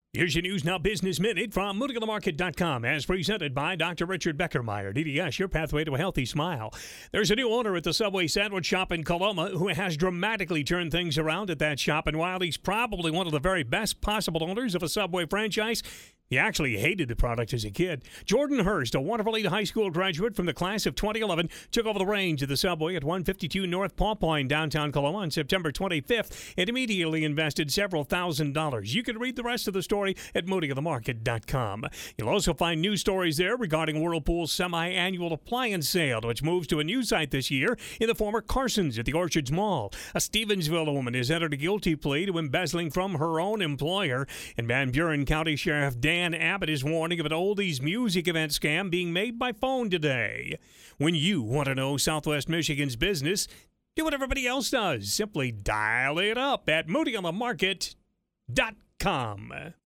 Here's your News Now Business Minute from MoodieOnTheMarket.com, as presented by Dr. Richard Beckermeyer. DDS, your pathway to a healthy smile. There's a new owner at the Subway Sandwich Shop in Coloma who has dramatically turned things around at that shop. And while he's probably one of the very best possible owners of a Subway franchise, he actually hated the product as a kid. Jordan Hurst, a Waterville high school graduate from the class of 2011, took over the reins of the Subway at 152 North Paw Point, downtown Coloma on September 25th, and immediately invested several $1,000s. You can read the rest of the story at MoodieOnTheMarket.com. You'll also find news stories there regarding Whirlpool's semi-annual appliance sale, which moves to a new site this year in the former Carson's at the Orchards Mall. A Stevensville woman has entered a guilty plea to embezzling from her own employer, and Van Buren County Sheriff Dan Abbott is warning of an oldies music event scam being made by phone today. When you want to know Southwest Michigan's business, do what everybody else does. Simply dial it up at MoodieOnTheMarket.com.